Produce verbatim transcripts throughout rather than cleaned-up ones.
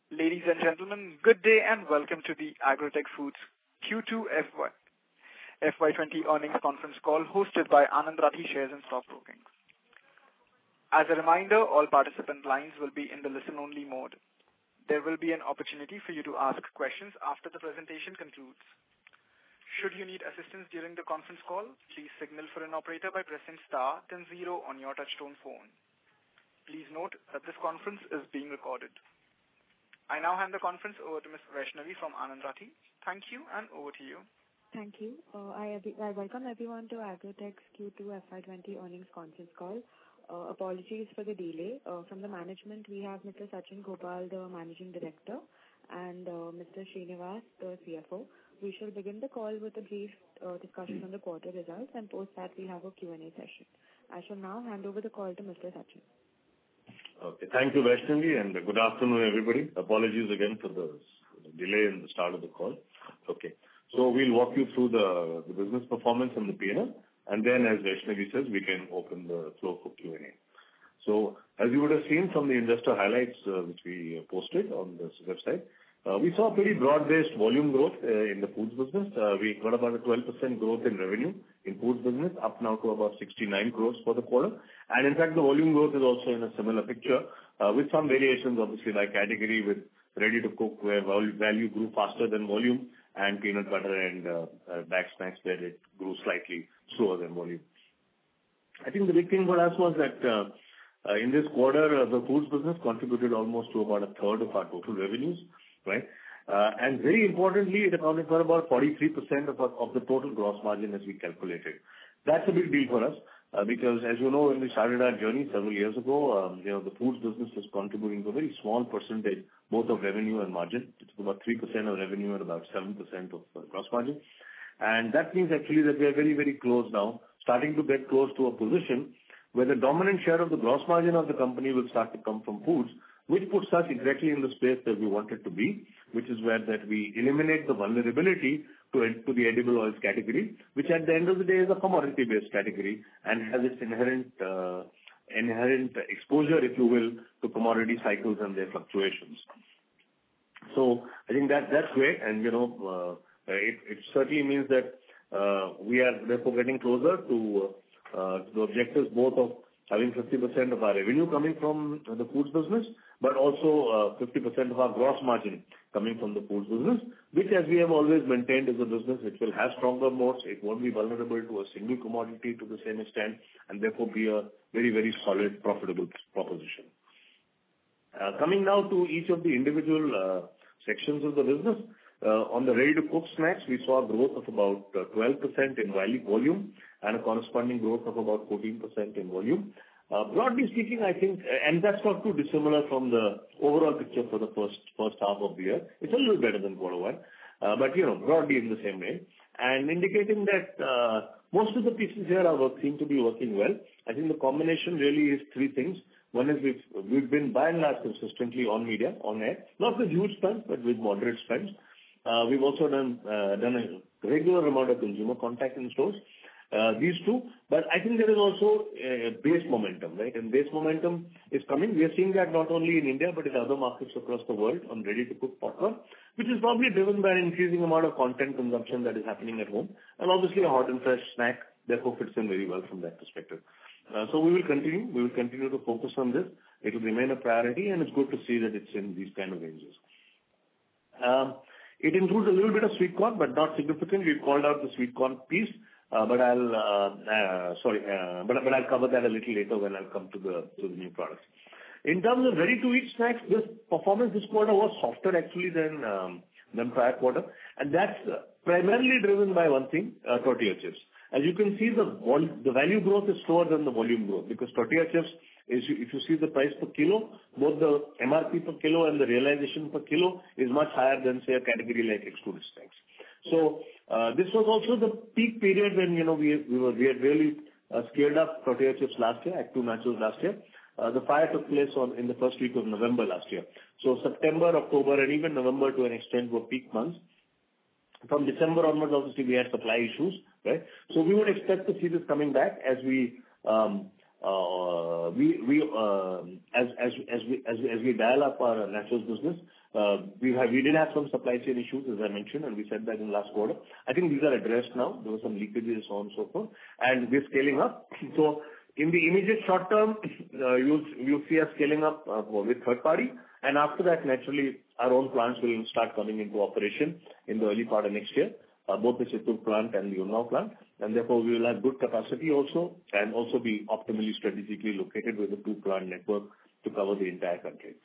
Ladies and gentlemen, good day and welcome to the Agrotech Foods Q two F Y twenty earnings conference call hosted by Anand Rathi Shares and Stock Broking. As a reminder, all participant lines will be in the listen-only mode. There will be an opportunity for you to ask questions after the presentation concludes. Should you need assistance during the conference call, please signal for an operator by pressing star then zero on your touchtone phone. Please note that this conference is being recorded. I now hand the conference over to Miz Vaishnavi from Anand Rathi. Thank you, and over to you. Thank you. Uh, I, I welcome everyone to Agrotech's Q two F Y twenty earnings conference call. Uh, apologies for the delay. Uh, from the management, we have Mister Sachin Gopal, the Managing Director, and uh, Mister Srinivas, the C F O. We shall begin the call with a brief uh, discussion on the quarter results, and post that we have a Q and A session. I shall now hand over the call to Mister Sachin. Okay. Thank you, Vaishnavi, and good afternoon, everybody. Apologies again for the delay in the start of the call. Okay. So we'll walk you through the, the business performance and the P and L, and then, as Vaishnavi says, we can open the floor for Q and A. So, as you would have seen from the investor highlights uh, which we posted on this website, uh, we saw pretty broad-based volume growth uh, in the foods business. Uh, we got about a twelve percent growth in revenue in foods business, up now to about sixty-nine crores for the quarter. And in fact, the volume growth is also in a similar picture, uh, with some variations obviously by category, with ready to cook where value grew faster than volume, and peanut butter and uh, uh, bagged snacks where it grew slightly slower than volume. I think the big thing for us was that uh, uh, in this quarter, uh, the foods business contributed almost to about a third of our total revenues, right? Uh, and very importantly, it accounted for about forty-three percent of, our, of the total gross margin as we calculated. That's a big deal for us uh, because, as you know, when we started our journey several years ago, um, you know, the foods business was contributing to a very small percentage, both of revenue and margin. It's about three percent of revenue and about seven percent of uh, gross margin. And that means actually that we are very, very close now, starting to get close to a position where the dominant share of the gross margin of the company will start to come from foods, which puts us exactly in the space that we wanted to be, which is where that we eliminate the vulnerability to, to the edible oils category, which at the end of the day is a commodity-based category and has its inherent uh, inherent exposure, if you will, to commodity cycles and their fluctuations. So I think that that's great, and you know, uh, it, it certainly means that uh, we are therefore getting closer to, uh, to the objectives both of having fifty percent of our revenue coming from the foods business, but also uh, fifty percent of our gross margin coming from the foods business, which, as we have always maintained, is a business which will have stronger moats. It won't be vulnerable to a single commodity to the same extent, and therefore be a very, very solid, profitable proposition. Uh, coming now to each of the individual uh, sections of the business. Uh, on the ready-to-cook snacks, we saw a growth of about uh, twelve percent in volume and a corresponding growth of about fourteen percent in volume. Uh, broadly speaking, I think, and that's not too dissimilar from the overall picture for the first first half of the year. It's a little better than quarter one, uh, but you know, broadly in the same way, and indicating that uh, most of the pieces here are work, seem to be working well. I think the combination really is three things. One is we've we've been by and large consistently on media, on air, not with huge spends, but with moderate spends. Uh, we've also done uh, done a regular amount of consumer contact in stores. Uh, these two, but I think there is also a base momentum, right? And base momentum is coming. We are seeing that not only in India, but in other markets across the world on ready-to-cook popcorn, which is probably driven by an increasing amount of content consumption that is happening at home. And obviously a hot and fresh snack therefore fits in very well from that perspective. Uh, so we will continue. We will continue to focus on this. It will remain a priority, and it's good to see that it's in these kind of ranges. Um, it includes a little bit of sweet corn, but not significant. We've called out the sweet corn piece. Uh, but I'll uh, uh, sorry, uh, but but I'll cover that a little later when I'll come to the to the new products. In terms of ready-to-eat snacks, this performance this quarter was softer actually than um, than prior quarter, and that's uh, primarily driven by one thing: uh, tortilla chips. As you can see, the vol- the value growth is slower than the volume growth because tortilla chips is, if you see the price per kilo, both the M R P per kilo and the realization per kilo is much higher than, say, a category like extruded snacks. So uh, this was also the peak period when, you know, we we were we had really uh, scaled up tortilla chips last year, Actu Nachos last year. Uh, the fire took place on in the first week of November last year. So September, October, and even November to an extent were peak months. From December onwards, obviously we had supply issues, right? So we would expect to see this coming back as we um, uh, we we uh, as as as we as we as we dial up our naturals business, uh, we have we did have some supply chain issues, as I mentioned, and we said that in last quarter. I think these are addressed now. There were some leakages, so on and so forth, and we're scaling up. So in the immediate short term, uh, you'll you'll see us scaling up uh, with third party, and after that, naturally, our own plants will start coming into operation in the early part of next year, uh, both the Chittoor plant and the Unnao plant, and therefore we will have good capacity also, and also be optimally strategically located with a two-plant network to cover the entire country.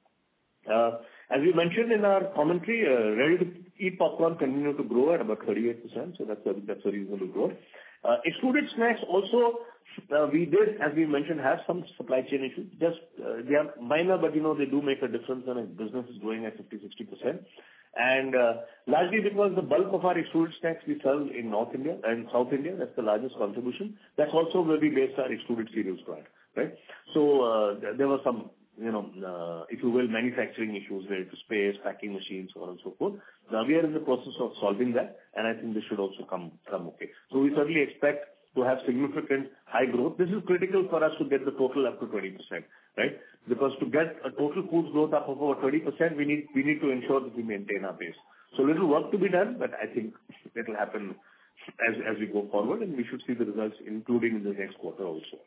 Uh, As we mentioned in our commentary, uh, ready-to-eat popcorn continue to grow at about thirty-eight percent, so that's a that's a reasonable growth. Uh, Extruded snacks also, uh, we did, as we mentioned, have some supply chain issues. Just, uh, they are minor, but, you know, they do make a difference when a business is growing at fifty to sixty percent. And uh, largely because the bulk of our extruded snacks we sell in North India and South India, that's the largest contribution. That's also where we base our extruded cereals plant, right? So, uh, there were some, you know, uh, if you will, manufacturing issues related to space, packing machines, so on and so forth. Now we are in the process of solving that, and I think this should also come, come okay. So we certainly expect to have significant high growth. This is critical for us to get the total up to twenty percent, right? Because to get a total foods growth up of over thirty percent, we need, we need to ensure that we maintain our base. So little work to be done, but I think it will happen as, as we go forward, and we should see the results, including in the next quarter also.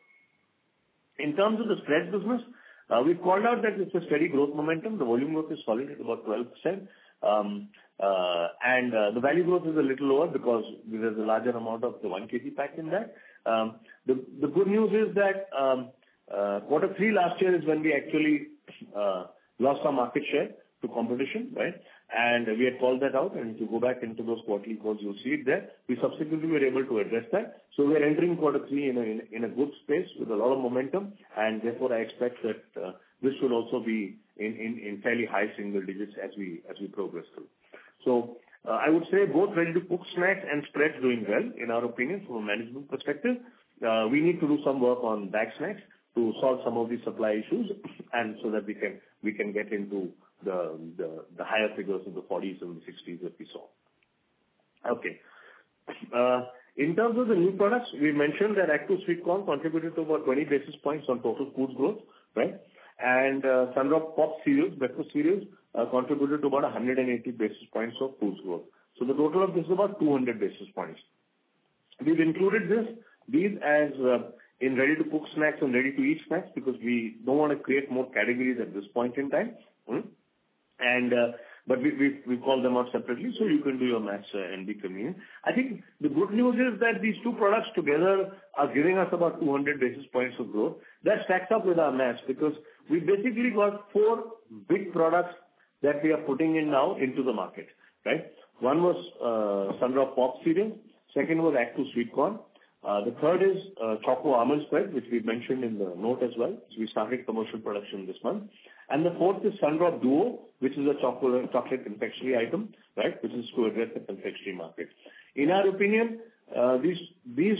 In terms of the spreads business, Uh, we've called out that it's a steady growth momentum. The volume growth is solid at about twelve percent. Um, uh, and uh, the value growth is a little lower because there's a larger amount of the one kilogram pack in that. Um, the, the good news is that um, uh, quarter three last year is when we actually uh, lost our market share to competition, right? And we had called that out, and if you go back into those quarterly calls, you'll see it there. We subsequently were able to address that. So we're entering quarter three in a, in a, in a good space with a lot of momentum, and therefore I expect that uh, this should also be in, in, in fairly high single digits as we, as we progress through. So uh, I would say both ready-to-cook snacks and spreads doing well, in our opinion, from a management perspective. Uh, we need to do some work on bag snacks to solve some of these supply issues, and so that we can, we can get into the, the, the higher figures of the forties and the sixties that we saw. Okay. Uh, In terms of the new products, we mentioned that Actu Sweet Corn contributed to about twenty basis points on total foods growth, right? And uh, Sunrock Pop cereals, breakfast cereals, uh, contributed to about one hundred eighty basis points of foods growth. So the total of this is about two hundred basis points. We've included this, these as uh, in ready-to-cook snacks and ready-to-eat snacks because we don't want to create more categories at this point in time. Hmm? And uh, but we, we we call them out separately, so you can do your maths uh, and be convenient. I think the good news is that these two products together are giving us about two hundred basis points of growth. That stacks up with our maths because we basically got four big products that we are putting in now into the market, right? One was uh, Sunrock Pop cereal. Second was Actu Sweet Corn. Uh, the third is uh, Choco Almond Spread, which we mentioned in the note as well. So we started commercial production this month. And the fourth is Sunrock Duo, which is a chocolate, chocolate confectionery item, right, which is to address the confectionery market. In our opinion, uh, these these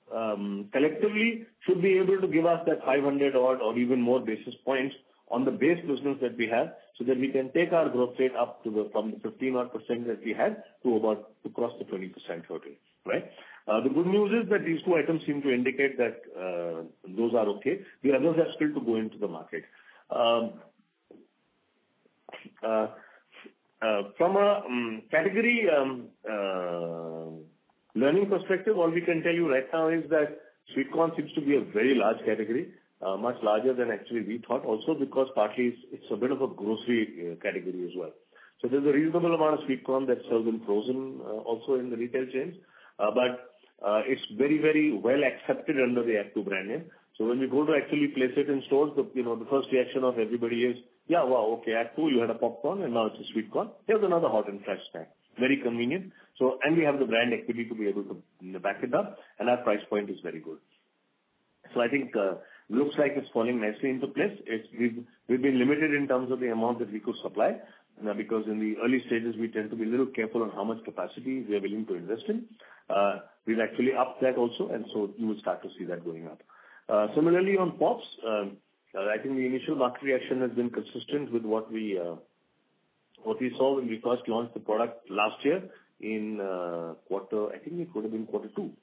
um, collectively should be able to give us that five hundred odd or even more basis points on the base business that we have, so that we can take our growth rate up to the from the fifteen odd percent that we had to about to cross the twenty percent hurdle, right? Uh, the good news is that these two items seem to indicate that uh, those are okay. The others are still to go into the market. Um, Uh, uh, From a um, category um, uh, learning perspective, all we can tell you right now is that sweet corn seems to be a very large category, uh, much larger than actually we thought, also because partly it's, it's a bit of a grocery uh, category as well. So there's a reasonable amount of sweet corn that's served in frozen uh, also in the retail chains, uh, but uh, it's very, very well accepted under the Actu brand name. So when we go to actually place it in stores, the, you know, the first reaction of everybody is, yeah, wow, okay, Actu, you had a popcorn and now it's a sweet corn. Here's another hot and fresh snack. Very convenient. So, and we have the brand equity to be able to back it up, and our price point is very good. So I think, uh, looks like it's falling nicely into place. It's, we've, we've been limited in terms of the amount that we could supply, uh, because in the early stages, we tend to be a little careful on how much capacity we are willing to invest in. Uh, we've actually upped that also, and so you will start to see that going up. Uh, similarly on Pops, um, uh, I think the initial market reaction has been consistent with what we, uh, what we saw when we first launched the product last year in, uh, quarter, I think it would have been quarter two.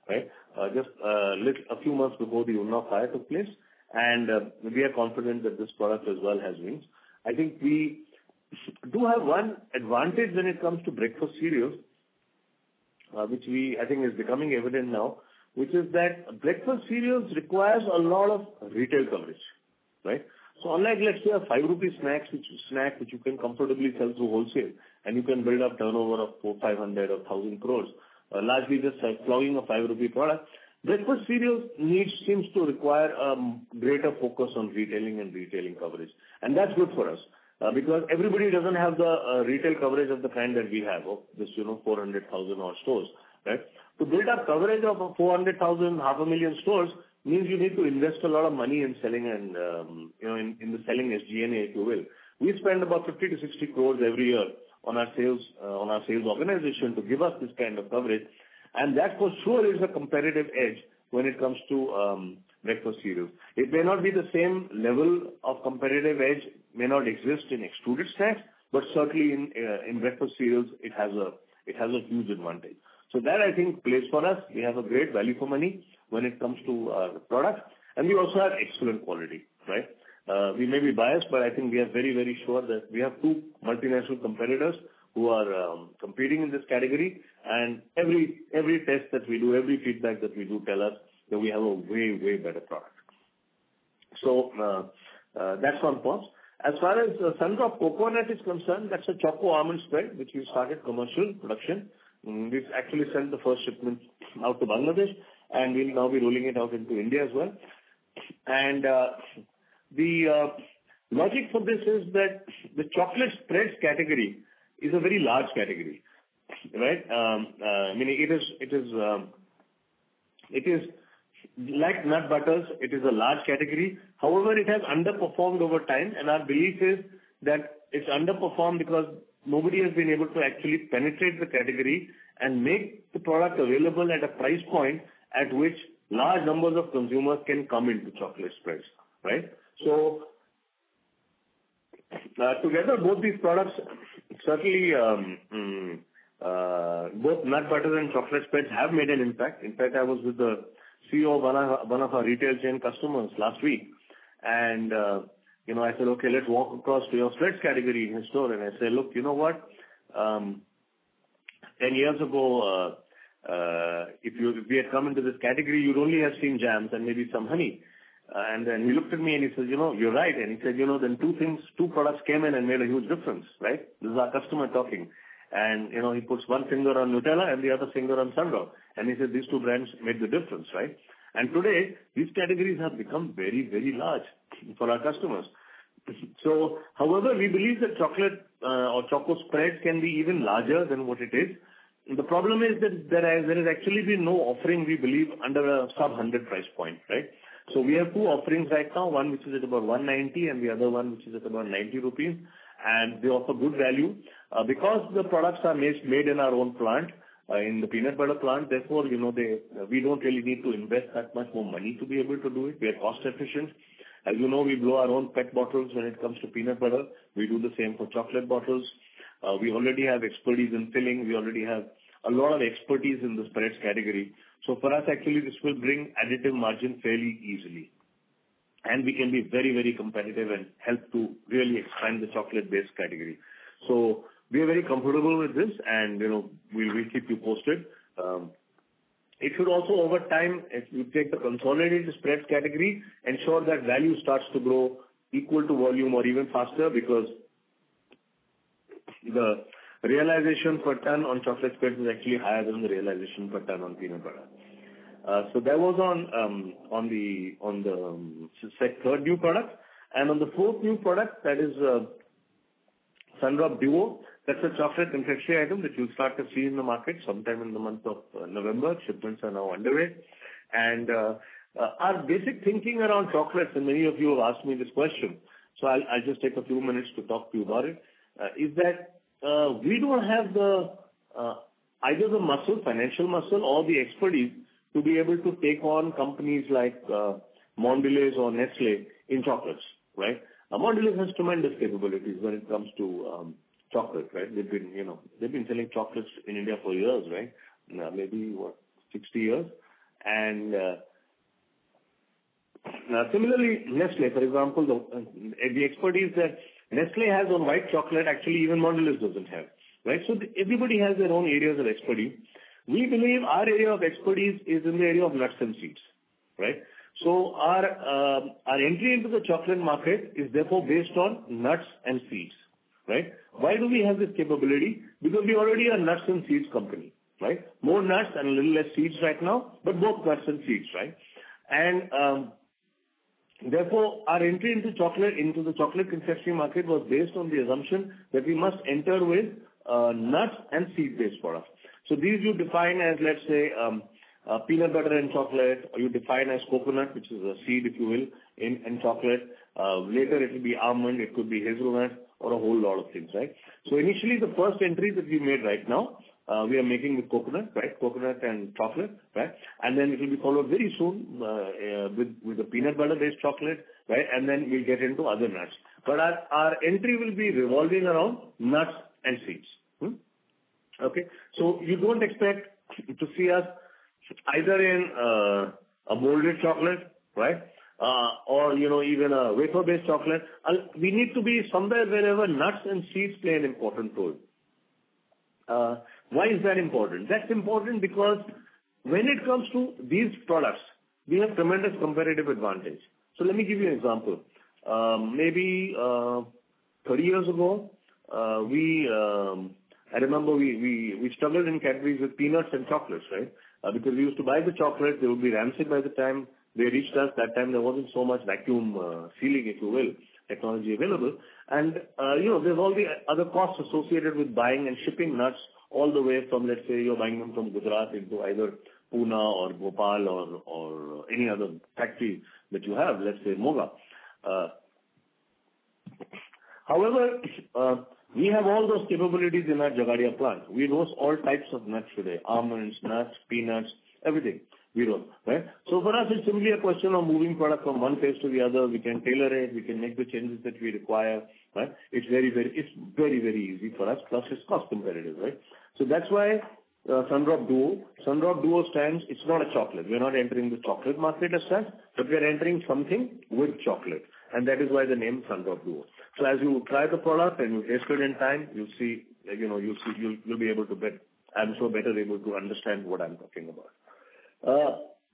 right? Uh, just uh, lit- a few months before the Unnao fire took place, and uh, we are confident that this product as well has wings. I think we do have one advantage when it comes to breakfast cereals, uh, which we I think is becoming evident now, which is that breakfast cereals requires a lot of retail coverage, right? So unlike, let's say, a five rupee snacks, which snack which you can comfortably sell through wholesale, and you can build up turnover of four, five hundred or thousand crores, uh, largely just like plowing a five rupee product. Breakfast cereals needs seems to require a um, greater focus on retailing and retailing coverage, and that's good for us uh, because everybody doesn't have the uh, retail coverage of the kind that we have of this, you know, four hundred thousand odd stores, right? To build up coverage of four hundred thousand, half a million stores means you need to invest a lot of money in selling and, um, you know, in, in the selling S G and A, if you will. We spend about fifty to sixty crores every year on our sales, uh, on our sales organization to give us this kind of coverage. And that for sure is a competitive edge when it comes to um, breakfast cereals. It may not be the same level of competitive edge, may not exist in extruded snacks, but certainly in uh, in breakfast cereals, it has a it has a huge advantage. So that, I think, plays for us. We have a great value for money when it comes to uh, the product, and we also have excellent quality, right? Uh, we may be biased, but I think we are very, very sure that we have two multinational competitors who are um, competing in this category, and every every test that we do, every feedback that we do tell us that we have a way, way better product. So uh, uh, that's on Pops. As far as uh, Sundrop Coconut is concerned, that's a choco almond spread which we started commercial production. Mm, we've actually sent the first shipment out to Bangladesh, and we'll now be rolling it out into India as well. And uh, the uh, logic for this is that the chocolate spreads category is a very large category, right? Um, uh, meaning it is it is um, it is like nut butters. It is a large category. However, it has underperformed over time, and our belief is that it's underperformed because nobody has been able to actually penetrate the category and make the product available at a price point at which large numbers of consumers can come into chocolate spreads, right? So uh, together, both these products certainly, um, mm, uh, both nut butters and chocolate spreads have made an impact. In fact, I was with the C E O of one of, one of our retail chain customers last week, and uh, you know, I said, okay, let's walk across to your spreads category in his store, and I said, look, you know what? Um, ten years ago, uh, uh, if you if we had come into this category, you'd only have seen jams and maybe some honey. Uh, and then he looked at me and he said, you know, you're right. And he said, you know, then two things, two products came in and made a huge difference, right? This is our customer talking. And, you know, he puts one finger on Nutella and the other finger on Sundrop. And he said, these two brands made the difference, right? And today, these categories have become very, very large for our customers. So, however, we believe that chocolate uh, or choco spreads can be even larger than what it is. The problem is that there has, there has actually been no offering, we believe, under a sub one hundred price point, right? So we have two offerings right now, one which is at about one ninety and the other one which is at about ninety rupees, and they offer good value. Uh, because the products are made, made in our own plant, uh, in the peanut butter plant, therefore, you know, they, uh, we don't really need to invest that much more money to be able to do it. We are cost efficient. As you know, we blow our own pet bottles when it comes to peanut butter. We do the same for chocolate bottles. Uh, we already have expertise in filling. We already have a lot of expertise in the spreads category. So for us, actually, this will bring additive margin fairly easily. And we can be very, very competitive and help to really expand the chocolate-based category. So we are very comfortable with this, and, you know, we'll, we'll keep you posted. Um, It should also, over time, if you take the consolidated spreads category, ensure that value starts to grow equal to volume or even faster, because the realization per ton on chocolate spreads is actually higher than the realization per ton on peanut butter. Uh, so that was on um, on the on the um, third new product, and on the fourth new product, that is uh, Sundrop Duo. That's a chocolate confectionery item that you'll start to see in the market sometime in the month of uh, November. Shipments are now underway. And uh, uh, our basic thinking around chocolates, and many of you have asked me this question, so I'll, I'll just take a few minutes to talk to you about it, uh, is that uh, we don't have the uh, either the muscle, financial muscle, or the expertise to be able to take on companies like uh, Mondelez or Nestle in chocolates, right? Uh, Mondelez has tremendous capabilities when it comes to um, chocolate, right? They've been, you know, they've been selling chocolates in India for years, right? Now, maybe, what, sixty years? And uh, now similarly, Nestle, for example, the, uh, the expertise that Nestle has on white chocolate, actually even Mondelez doesn't have, right? So the, everybody has their own areas of expertise. We believe our area of expertise is in the area of nuts and seeds, right? So our uh, our entry into the chocolate market is therefore based on nuts and seeds, right? Why do we have this capability? Because we already are a nuts and seeds company, right? More nuts and a little less seeds right now, but both nuts and seeds, right? And um, therefore, our entry into chocolate, into the chocolate confectionery market was based on the assumption that we must enter with uh, nuts and seed-based products. So these you define as, let's say, um, uh, peanut butter and chocolate, or you define as coconut, which is a seed, if you will, in, in chocolate. Uh, later it will be almond, it could be hazelnut, or a whole lot of things, right? So initially, the first entry that we made right now, uh, we are making with coconut, right? Coconut and chocolate, right? And then it will be followed very soon uh, uh, with with a peanut butter-based chocolate, right? And then we'll get into other nuts. But our our entry will be revolving around nuts and seeds. Hmm? Okay, so you don't expect to see us either in uh, a molded chocolate, right? Uh, or, you know, even a wafer-based chocolate. Uh, we need to be somewhere wherever nuts and seeds play an important role. Uh, why is that important? That's important because when it comes to these products, we have tremendous competitive advantage. So let me give you an example. Um, maybe uh, thirty years ago, uh, we, um, I remember we, we, we struggled in categories with peanuts and chocolates, right? Uh, because we used to buy the chocolate, they would be rancid by the time they reached us. That time there wasn't so much vacuum uh, sealing, if you will, technology available. And, uh, you know, there's all the other costs associated with buying and shipping nuts all the way from, let's say, you're buying them from Gujarat into either Pune or Bhopal or, or any other factory that you have, let's say Moga. Uh, however, uh, we have all those capabilities in our Jagadia plant. We roast all types of nuts today, almonds, nuts, peanuts, everything. We roast, right? So for us, it's simply a question of moving product from one phase to the other. We can tailor it. We can make the changes that we require, right? It's very, very, it's very, very easy for us. Plus, it's cost competitive, right? So that's why uh, Sundrop Duo. Sundrop Duo stands. It's not a chocolate. We're not entering the chocolate market as such, but we're entering something with chocolate, and that is why the name Sundrop Duo. So as you try the product and you taste it in time, you'll see, you know, you'll see, you'll, you'll be able to bet. I'm sure better able to understand what I'm talking about. Uh,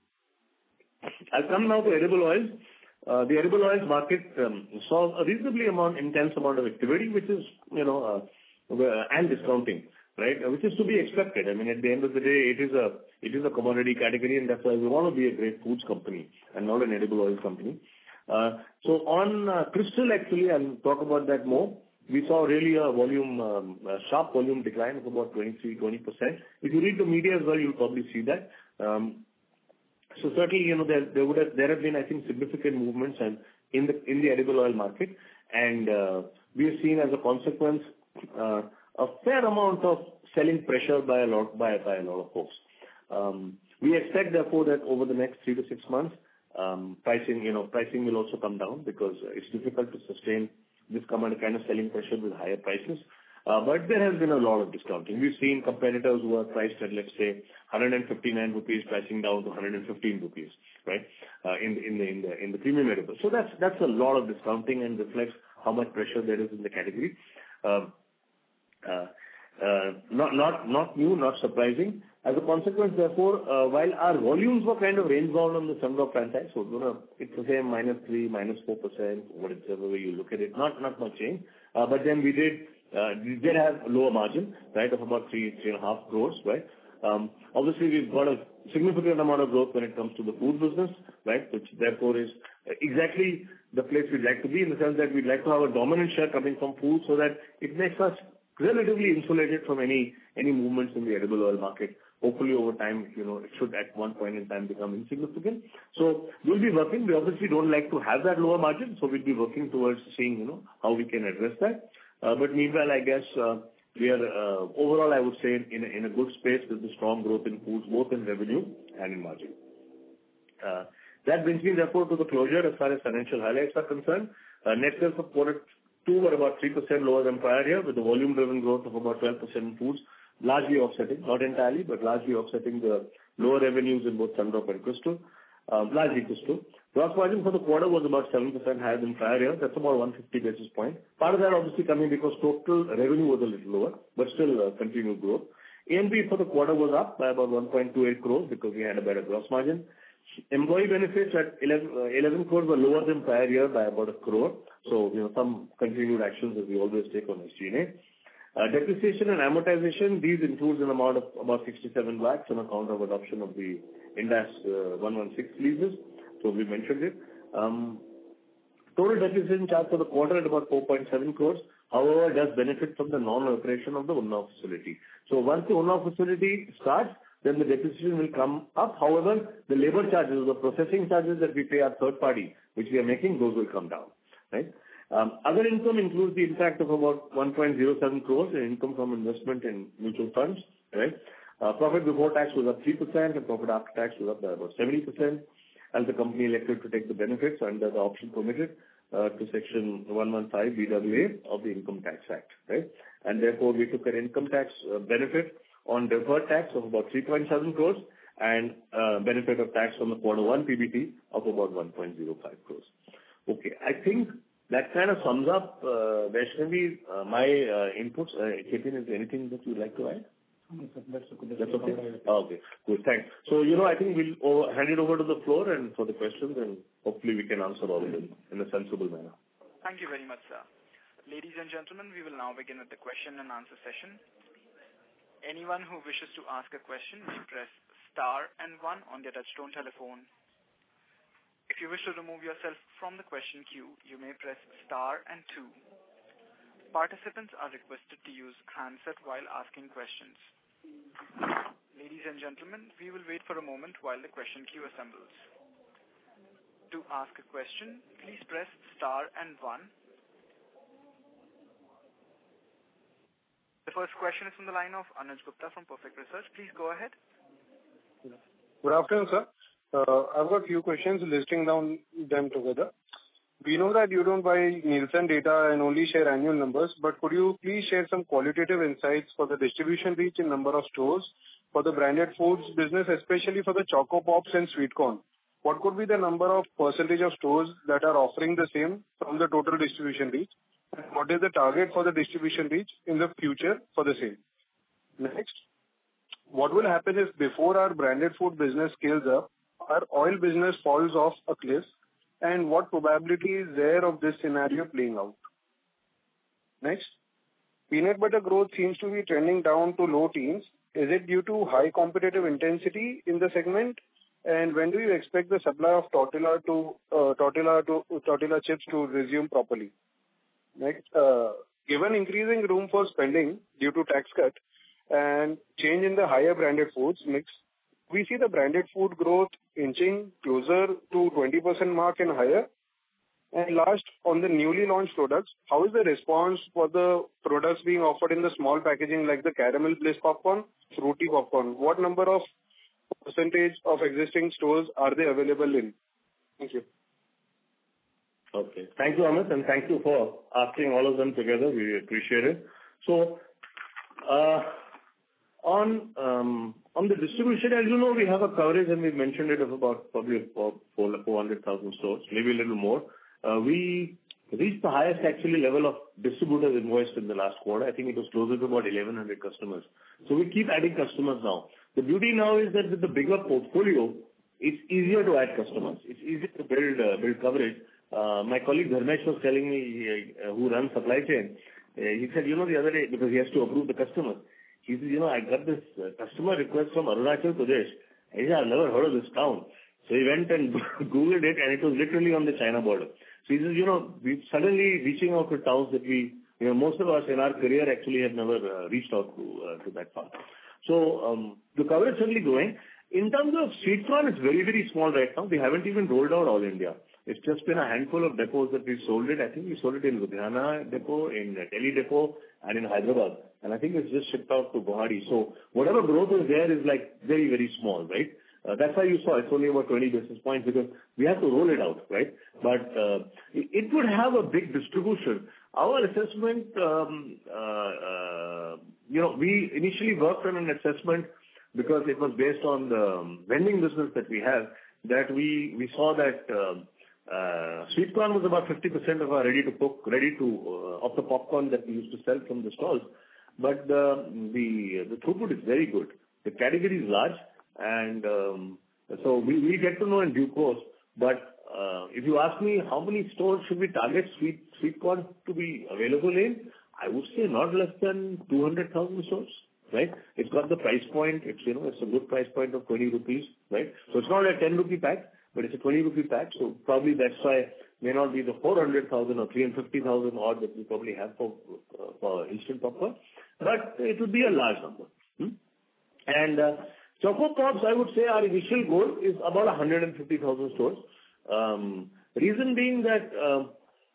I'll come now to edible oils. Uh, the edible oils market um, saw a reasonably amount, intense amount of activity, which is, you know, uh, and discounting, right? Which is to be expected. I mean, at the end of the day, it is a it is a commodity category, and that's why we want to be a great foods company and not an edible oil company. Uh, so on uh, Crystal, actually, I'll talk about that more. We saw really a volume, um, a sharp volume decline of about twenty-three to twenty percent. If you read the media as well, you'll probably see that. Um, so certainly, you know, there, there would have, there have been, I think, significant movements and in the, in the edible oil market. And, uh, we have seen as a consequence, uh, a fair amount of selling pressure by a lot, by, by a lot of folks. Um, we expect therefore that over the next three to six months, um, pricing, you know, pricing will also come down because it's difficult to sustain this kind of selling pressure with higher prices. Uh, but there has been a lot of discounting. We've seen competitors who are priced at, let's say, one hundred fifty-nine rupees pricing down to one hundred fifteen rupees, right? Uh, in, in the in the in the premium edible. So that's that's a lot of discounting and reflects how much pressure there is in the category. Um, uh, uh, not not not new, not surprising. As a consequence, therefore, uh, while our volumes were kind of range bound on the Sundrop franchise, so you know, it's the same minus three, minus four percent, whatever way you look at it, not not much change. Uh, but then we did. Uh, we did have a lower margin, right, of about three, three and a half crores, right? Um, obviously, we've got a significant amount of growth when it comes to the food business, right, which therefore is exactly the place we'd like to be in the sense that we'd like to have a dominant share coming from food so that it makes us relatively insulated from any, any movements in the edible oil market. Hopefully, over time, you know, it should at one point in time become insignificant. So we'll be working. We obviously don't like to have that lower margin, so we'll be working towards seeing, you know, how we can address that. Uh, But meanwhile, I guess, uh, we are, uh, overall, I would say in a, in a good space with the strong growth in foods, both in revenue and in margin. Uh, That brings me therefore to the closure as far as financial highlights are concerned. Uh, Net sales for quarter two were about three percent lower than prior year, with the volume-driven growth of about twelve percent in foods, largely offsetting, not entirely, but largely offsetting the lower revenues in both Sun-Drops and Crystal, uh, largely Crystal. Gross margin for the quarter was about seven percent higher than prior year. That's about one hundred fifty basis points. Part of that obviously coming because total revenue was a little lower, but still uh, continued growth. A and P for the quarter was up by about one point two eight crores because we had a better gross margin. Employee benefits at eleven, uh, eleven crores were lower than prior year by about a crore. So, you know, some continued actions that we always take on S G and A. Uh, depreciation and amortization, these includes an amount of about sixty-seven lakhs on account of adoption of the Ind AS uh, one sixteen leases. So we mentioned it. Um, total depreciation charge for the quarter at about four point seven crores. However, does benefit from the non-operation of the Unnao facility. So once the Unnao facility starts, then the depreciation will come up. However, the labor charges, the processing charges that we pay our third party, which we are making, those will come down, right? Um, other income includes the impact of about one point zero seven crores in income from investment in mutual funds, right? Uh, profit before tax was up three percent and profit after tax was up by about seventy percent as the company elected to take the benefits under the option permitted uh, to section one fifteen B W A of the Income Tax Act, right? And therefore, we took an income tax uh, benefit on deferred tax of about three point seven crores and uh, benefit of tax on the quarter one P B T of about one point zero five crores. Okay, I think that kind of sums up, uh, Vaishnavi, uh, my uh, inputs. Uh, Chetan, is there anything that you'd like to add? No, sir, that's okay. That's okay? Oh, okay, good, thanks. So, you know, I think we'll over, hand it over to the floor and for the questions, and hopefully we can answer all of them in a sensible manner. Thank you very much, sir. Ladies and gentlemen, we will now begin with the question and answer session. Anyone who wishes to ask a question may press star and one on their touchtone telephone. If you wish to remove yourself from the question queue, you may press star and two. Participants are requested to use handset while asking questions. Ladies and gentlemen, we will wait for a moment while the question queue assembles. To ask a question, please press star and one. The first question is from the line of Anuj Gupta from Perfect Research. Please go ahead. Good afternoon, sir. Uh, I've got a few questions, listing down them together. We know that you don't buy Nielsen data and only share annual numbers, but could you please share some qualitative insights for the distribution reach in number of stores for the branded foods business, especially for the Choco Pops and Sweet Corn? What could be the number of percentage of stores that are offering the same from the total distribution reach? And what is the target for the distribution reach in the future for the same? Next, what will happen if before our branded food business scales up, our oil business falls off a cliff, and what probability is there of this scenario playing out? Next, peanut butter growth seems to be trending down to low teens. Is it due to high competitive intensity in the segment? And when do you expect the supply of tortilla to uh, tortilla to tortilla chips to resume properly? Next, uh, given increasing room for spending due to tax cut and change in the higher branded foods mix, we see the branded food growth inching closer to twenty percent mark and higher. And last, on the newly launched products, how is the response for the products being offered in the small packaging like the caramel bliss popcorn, fruity popcorn? What number of percentage of existing stores are they available in? Thank you. Okay. Thank you, Amit, and thank you for asking all of them together. We appreciate it. So, uh, on um, on the distribution, as you know, we have a coverage, and we've mentioned it, of about probably four hundred thousand stores, maybe a little more. Uh, we reached the highest actually level of distributors invoiced in the last quarter. I think it was closer to about eleven hundred customers. So we keep adding customers now. The beauty now is that with the bigger portfolio, it's easier to add customers. It's easier to build uh, build coverage. Uh, my colleague Dharmesh was telling me, uh, who runs supply chain, uh, he said, you know, the other day, because he has to approve the customers, he said, you know, I got this uh, customer request from Arunachal Pradesh. He said, I've never heard of this town. So he went and Googled it, and it was literally on the China border. So he says, you know, we're suddenly reaching out to towns that we, you know, most of us in our career actually have never uh, reached out to, uh, to that far. So um, the coverage is certainly growing. In terms of Sweet Corn, it's very, very small right now. We haven't even rolled out all India. It's just been a handful of depots that we've sold it. I think we sold it in Ludhiana depot, in Delhi depot, and in Hyderabad. And I think it's just shipped out to Guwahati. So whatever growth is there is like very, very small, right? Uh, that's why you saw it's only about twenty basis points, because we have to roll it out, right? But uh, it, it would have a big distribution. Our assessment, um, uh, uh, you know, we initially worked on an assessment because it was based on the vending business that we have, that we we saw that uh, uh, sweet corn was about fifty percent of our ready to cook, ready to uh, of the popcorn that we used to sell from the stalls. But the the the throughput is very good. The category is large, and um, so we we get to know in due course. But uh, if you ask me how many stores should we target sweet sweet corn to be available in, I would say not less than two hundred thousand stores, right? It's got the price point. It's, you know, it's a good price point of twenty rupees, right? So it's not a ten rupee pack, but it's a twenty rupee pack. So probably that's why may not be the four hundred thousand or three hundred fifty thousand odd that we probably have for uh, for instant popcorn, but it would be a large number. Hmm? And uh, Choco Pops, I would say our initial goal is about one hundred fifty thousand stores. Um, reason being that uh,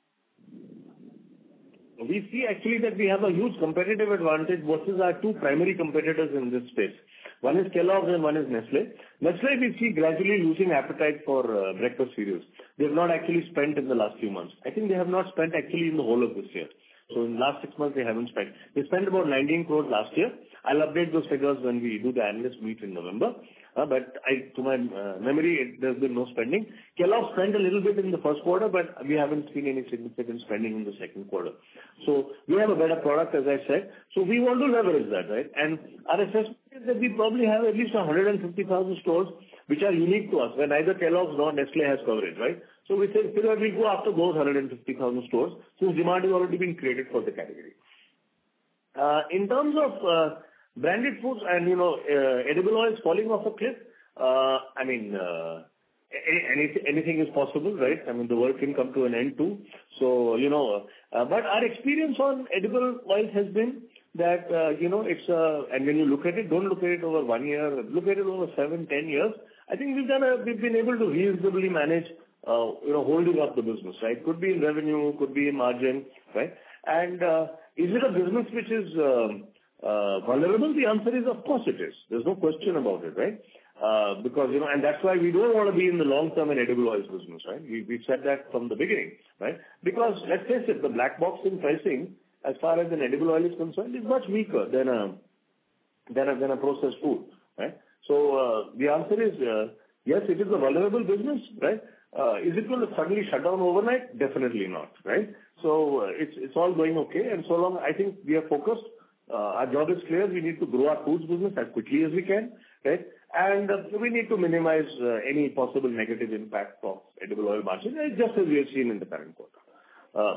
we see actually that we have a huge competitive advantage versus our two primary competitors in this space. One is Kellogg's and one is Nestle. Nestle, we see gradually losing appetite for uh, breakfast cereals. They have not actually spent in the last few months. I think they have not spent actually in the whole of this year. So in the last six months, they haven't spent. They spent about nineteen crores last year. I'll update those figures when we do the analyst meet in November. Uh, but I, to my uh, memory, it, there's been no spending. Kellogg spent a little bit in the first quarter, but we haven't seen any significant spending in the second quarter. So we have a better product, as I said. So we want to leverage that, right? And our assessment is that we probably have at least one hundred fifty thousand stores which are unique to us, where neither Kellogg's nor Nestle has coverage, right? So we say, figure we go after those one hundred fifty thousand stores, since demand has already been created for the category. Uh, in terms of uh, branded foods and, you know, uh, edible oils falling off a cliff, uh, I mean, uh, any, anything is possible, right? I mean, the world can come to an end too. So, you know, uh, but our experience on edible oils has been that, uh, you know, it's, uh, and when you look at it, don't look at it over one year, look at it over seven, ten years. I think we've done a, we've been able to reasonably manage, uh, you know, holding up the business, right? Could be in revenue, could be in margin, right? And, uh, is it a business which is, um, Uh, vulnerable? The answer is, of course it is. There's no question about it, right? Uh, because, you know, and that's why we don't want to be in the long term in edible oils business, right? We, we've said that from the beginning, right? Because let's face it, the black box in pricing, as far as an edible oil is concerned, is much weaker than a, than a, than a processed food, right? So, uh, the answer is, uh, yes, it is a vulnerable business, right? Uh, is it going to suddenly shut down overnight? Definitely not, right? So, uh, it's, it's all going okay. And so long, I think we are focused. Uh, our job is clear. We need to grow our foods business as quickly as we can, right? And uh, we need to minimize uh, any possible negative impact of edible oil margin, uh, just as we have seen in the current quarter. Uh,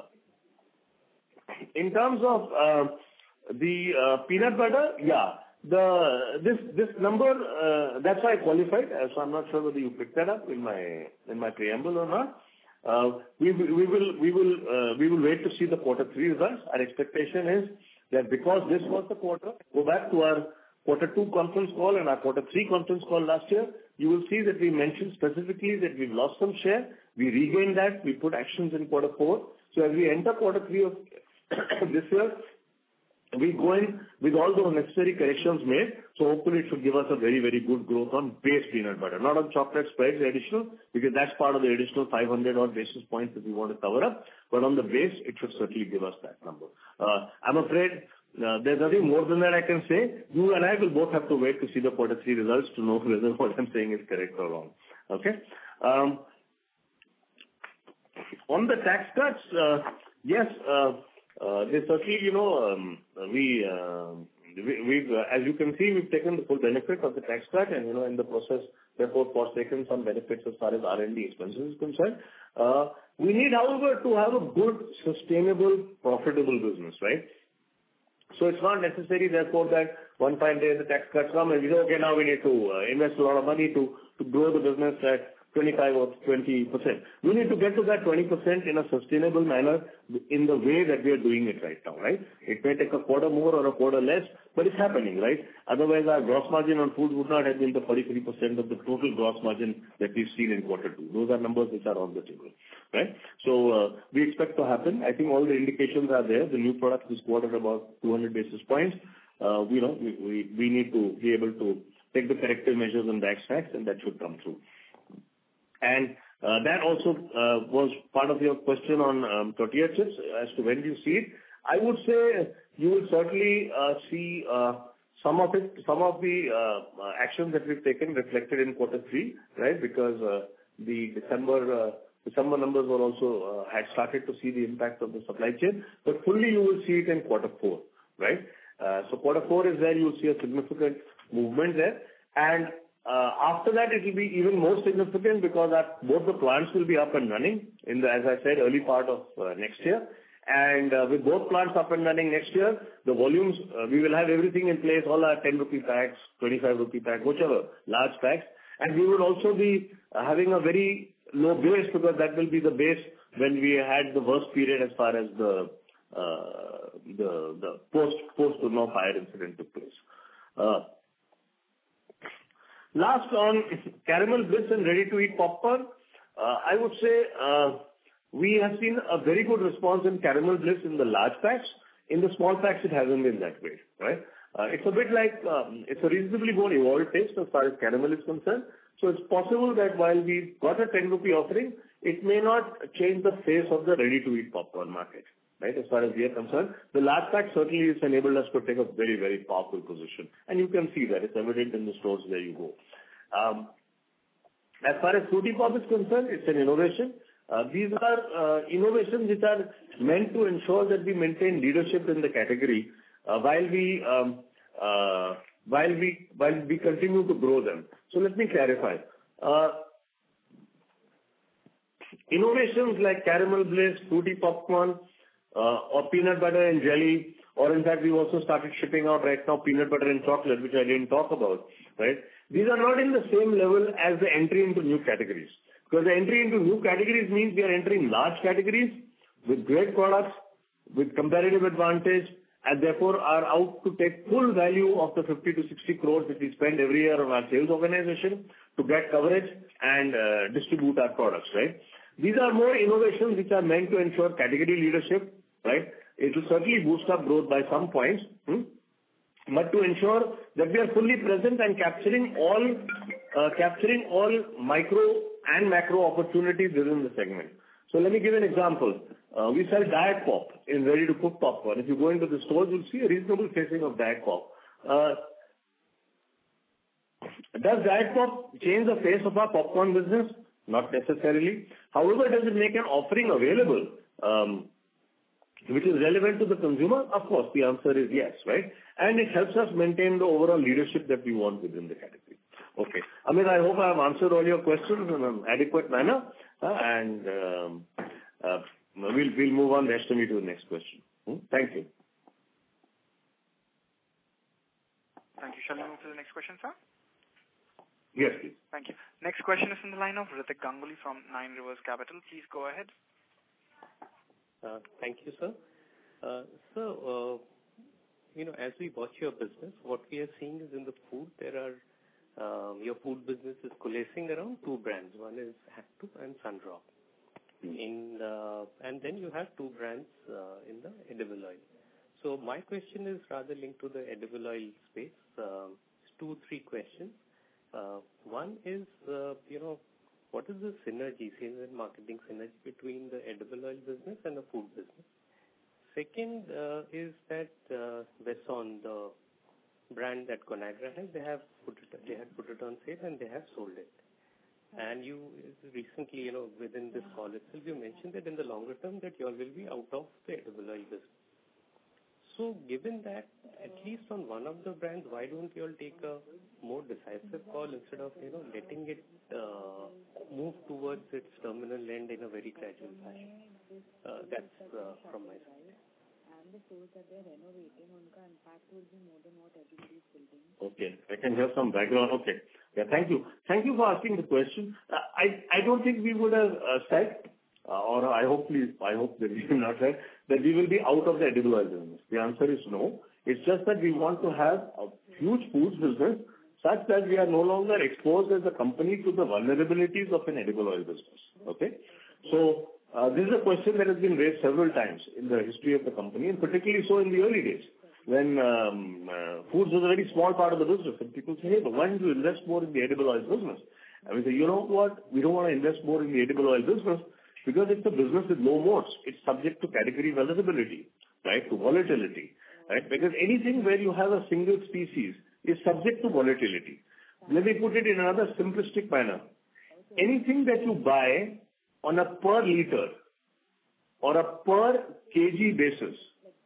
in terms of uh, the uh, peanut butter, yeah, the this this number, uh, that's why I qualified. Uh, so I'm not sure whether you picked that up in my in my preamble or not. Uh, we we will we will uh, we will wait to see the quarter three results. Our expectation is that because this was the quarter, go back to our quarter two conference call and our quarter three conference call last year, you will see that we mentioned specifically that we've lost some share. We regained that. We put actions in quarter four. So as we enter quarter three of this year, we go in with all the necessary corrections made. So hopefully it should give us a very, very good growth on base peanut butter, not on chocolate spreads additional, because that's part of the additional five hundred odd basis points that we want to cover up. But on the base, it should certainly give us that number. Uh, I'm afraid uh, there's nothing more than that I can say. You and I will both have to wait to see the quarter three results to know whether what I'm saying is correct or wrong. Okay? Um, on the tax cuts, uh, yes, uh, Uh, they certainly, you know, um, we, uh, we, we've, uh, as you can see, we've taken the full benefit of the tax cut and, you know, in the process, therefore, forsaken some benefits as far as R and D expenses is concerned. Uh, we need, however, to have a good, sustainable, profitable business, right? So it's not necessary, therefore, that one fine day the tax cuts come and we say, okay, now we need to uh, invest a lot of money to, to grow the business at twenty-five or twenty percent. We need to get to that twenty percent in a sustainable manner in the way that we are doing it right now, right? It may take a quarter more or a quarter less, but it's happening, right? Otherwise, our gross margin on food would not have been the forty-three percent of the total gross margin that we've seen in quarter two. Those are numbers which are on the table, right? So, uh, we expect to happen. I think all the indications are there. The new product this quarter about two hundred basis points. Uh, you know, we, we, we need to be able to take the corrective measures on the extracts, and that should come through. And uh, that also uh, was part of your question on um, tortilla chips as to when do you see it. I would say you will certainly uh, see uh, some of it, some of the uh, actions that we've taken reflected in quarter three, right? Because uh, the December uh, December numbers were also uh, had started to see the impact of the supply chain, but fully you will see it in quarter four, right? Uh, So quarter four is where you will see a significant movement there. And uh, after that, it will be even more significant because our, both the plants will be up and running in the, as I said, early part of uh, next year. And uh, with both plants up and running next year, the volumes, uh, we will have everything in place, all our ten rupee packs, twenty-five rupee pack, whichever, large packs. And we will also be uh, having a very low base, because that will be the base when we had the worst period as far as the uh, the the post post Unnao fire incident took place. Uh, Last on Caramel Bliss and ready-to-eat popcorn, uh, I would say uh, we have seen a very good response in Caramel Bliss in the large packs. In the small packs, it hasn't been that way, right? Uh, It's a bit like, um, it's a reasonably more evolved taste as far as caramel is concerned. So it's possible that while we got a ten rupee offering, it may not change the face of the ready-to-eat popcorn market, right? As far as we are concerned, the large pack certainly has enabled us to take a very, very powerful position, and you can see that. It's evident in the stores where you go. Um, As far as Fruity Pop is concerned, it's an innovation. Uh, These are uh, innovations which are meant to ensure that we maintain leadership in the category, uh, while we um, uh, while we while we continue to grow them. So let me clarify. Uh, Innovations like Caramel Bliss, Fruity Popcorn, uh, or peanut butter and jelly, or in fact, we've also started shipping out right now peanut butter and chocolate, which I didn't talk about, right? These are not in the same level as the entry into new categories. Because the entry into new categories means we are entering large categories with great products, with competitive advantage, and therefore are out to take full value of the fifty to sixty crores that we spend every year on our sales organization to get coverage and uh, distribute our products, right? These are more innovations which are meant to ensure category leadership, right? It will certainly boost up growth by some points, hmm? but to ensure that we are fully present and capturing all, uh, capturing all micro and macro opportunities within the segment. So let me give an example. Uh, we sell Diet Pop in ready-to-cook popcorn. If you go into the stores, you'll see a reasonable facing of Diet Pop. Uh, does Diet Pop change the face of our popcorn business? Not necessarily. However, does it make an offering available, um, which is relevant to the consumer? Of course, the answer is yes, right? And it helps us maintain the overall leadership that we want within the category. Okay. Amit, I hope I have answered all your questions in an adequate manner, uh, and um, uh, we'll we'll move on, Vaishnavi, to the next question. Hmm? Thank you. Thank you. Shall we move to the next question, sir? Yes, please. Thank you. Next question is from the line of Ritik Ganguly from Nine Rivers Capital. Please go ahead. Uh, Thank you, sir. Uh, So, uh, you know, as we watch your business, what we are seeing is in the food, there are, um, your food business is coalescing around two brands. One is Actu and Sunrock. In the, and then you have two brands uh, in the edible oil. So my question is rather linked to the edible oil space. Um, two, three questions. Uh, one is, uh, you know, what is the synergy, sales and marketing synergy between the edible oil business and the food business? Second uh, is that uh, Besson, the brand that Conagra has, they have put it, they have put it on sale and they have sold it. And you recently, you know, within this call itself, you mentioned that in the longer term that you all will be out of the edible oil business. So given that, at least on one of the brands, why don't you all take a more decisive call instead of, you know, letting it uh, move towards its terminal end in a very gradual fashion? Uh, that's uh, from my side. And the stores that they're renovating, unka impact will be more than what everybody is building. Okay, I can have some background. Okay. Yeah, thank you. Thank you for asking the question. Uh, I I don't think we would have uh, said, uh, or I hope please, I hope that we have not said, that we will be out of the edible oil business. The answer is no. It's just that we want to have a huge foods business such that we are no longer exposed as a company to the vulnerabilities of an edible oil business. Okay? So, uh, this is a question that has been raised several times in the history of the company, and particularly so in the early days, when um, uh, foods was a very small part of the business, and people say, hey, but why don't you invest more in the edible oil business? And we say, you know what, we don't want to invest more in the edible oil business because it's a business with low moats. It's subject to category vulnerability, right, to volatility. right? Because anything where you have a single species is subject to volatility. Let me put it in another simplistic manner. Anything that you buy on a per liter or a per kg basis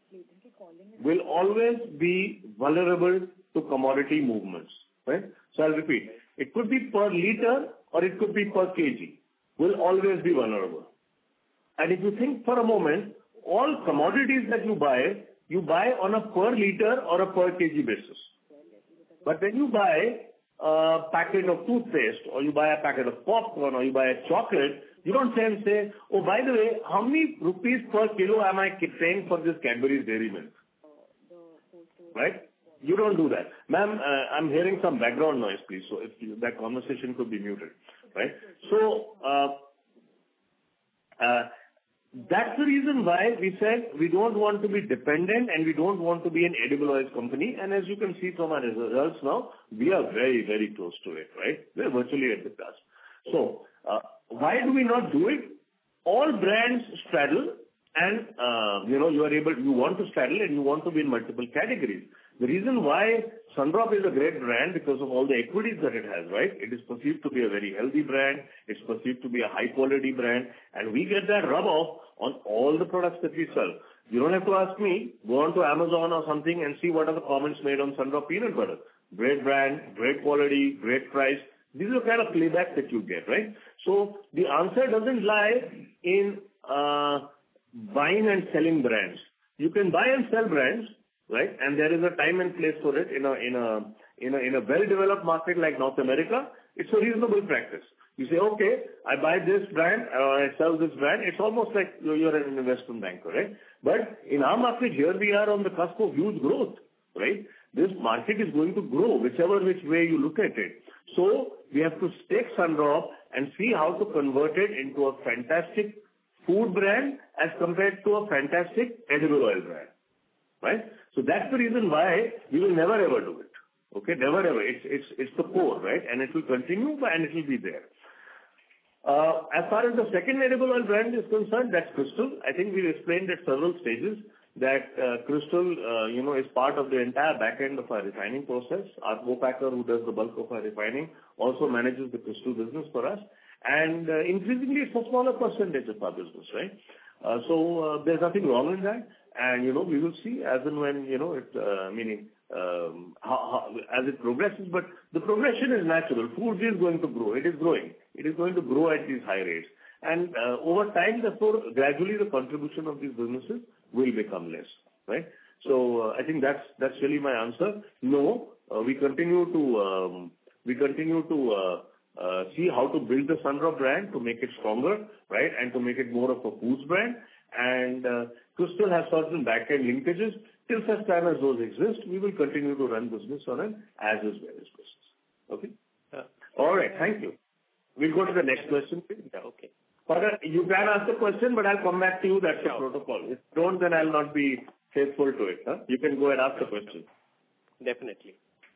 will always be vulnerable to commodity movements, right? So I'll repeat. It could be per liter or it could be per kg. Will always be vulnerable. And if you think for a moment, all commodities that you buy, you buy on a per liter or a per kg basis. But when you buy a packet of toothpaste, or you buy a packet of popcorn, or you buy a chocolate, you don't say and say, oh, by the way, how many rupees per kilo am I paying for this Cadbury's Dairy Milk? Right? You don't do that. Ma'am, uh, I'm hearing some background noise, please. So if you, that conversation could be muted. Right? So, uh, uh, that's the reason why we said we don't want to be dependent and we don't want to be an edible oils company. And as you can see from our results now, we are very, very close to it, right? We're virtually at the cusp. So, uh, why do we not do it? All brands straddle and, uh, you know, you are able, you want to straddle and you want to be in multiple categories. The reason why Sundrop is a great brand because of all the equities that it has, right? It is perceived to be a very healthy brand. It's perceived to be a high quality brand, and we get that rub off on all the products that we sell. You don't have to ask me. Go on to Amazon or something and see what are the comments made on Sundrop peanut butter. Great brand, great quality, great price. These are the kind of playback that you get, right? So the answer doesn't lie in uh, buying and selling brands. You can buy and sell brands, right? And there is a time and place for it in a in a in a in a well-developed market like North America. It's a reasonable practice. You say, okay, I buy this brand or I sell this brand. It's almost like you're an investment banker, right? But in our market here, we are on the cusp of huge growth, right? This market is going to grow, whichever which way you look at it. So we have to take Sundrop and see how to convert it into a fantastic food brand as compared to a fantastic edible oil brand, right? So that's the reason why we will never ever do it. Okay, never ever. It's it's it's the core, right? And it will continue, and it will be there. Uh, as far as the second edible oil brand is concerned, that's Crystal. I think we've explained at several stages that uh, Crystal, uh, you know, is part of the entire back end of our refining process. Our co-packer, who does the bulk of our refining, also manages the Crystal business for us. And uh, increasingly, it's a smaller percentage of our business, right? Uh, so uh, there's nothing wrong in that. And, you know, we will see as and when, you know, it, uh, meaning, um, how, how, as it progresses. But the progression is natural. Food is going to grow. It is growing. It is going to grow at these high rates. And uh, over time, therefore, gradually the contribution of these businesses will become less, right? So uh, I think that's that's really my answer. No, uh, we continue to um, we continue to uh, uh, see how to build the Sundrop brand to make it stronger, right, and to make it more of a foods brand. And uh, Crystal has certain back-end linkages. Till such time as those exist, we will continue to run business on an as-is basis. Okay? Uh, All right. Thank you. We'll go to the next question, please. Yeah, okay. Father, you can ask the question, but I'll come back to you. That's the protocol. If you don't, then I'll not be faithful to it. Huh? You can go and ask the question. Definitely.